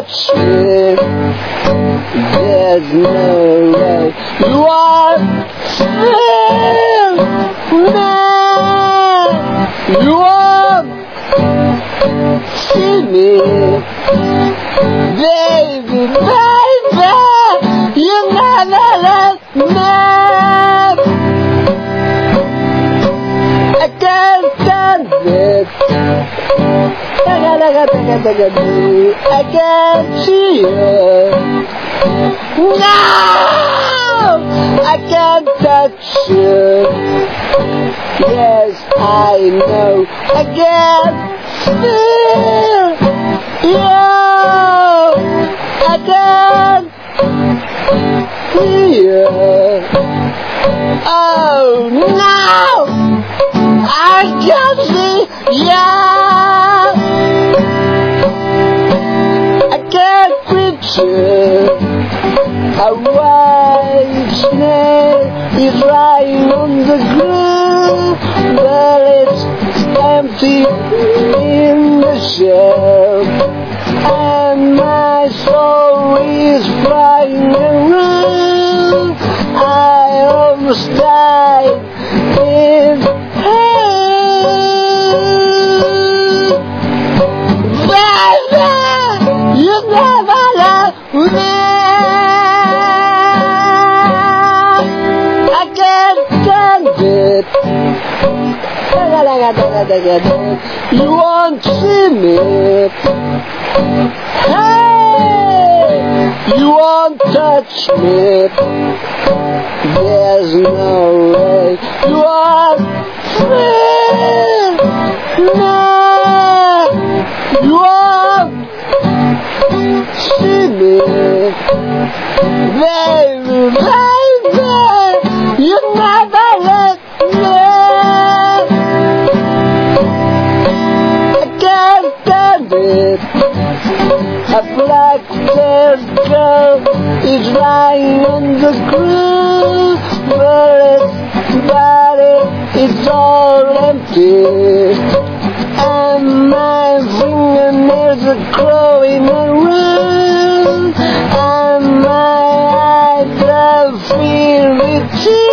touch me. There's no way you won't feel me. You won't see me, baby, baby. You never let me. I can't stand it. I can't see you. No, I can't touch you. Yes, I know. I can't feel you. I can't hear you. Oh no, I can't see you. I can't reach you. A white snake is lying on the ground, but it's empty in the shell, and my soul is flying around. I almost died in hell. Baby, you never love me. You won't see me. Hey, you won't touch me. There's no way you won't feel me. You won't see me, baby, baby. You never let me. A black-haired girl is lying on the ground, but its body is all empty, and my fingernails are growing around, and my eyes are filled with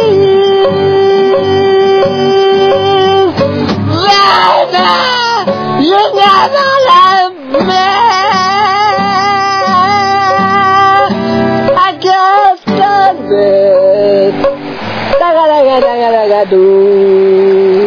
tears. Baby, you never love me. Do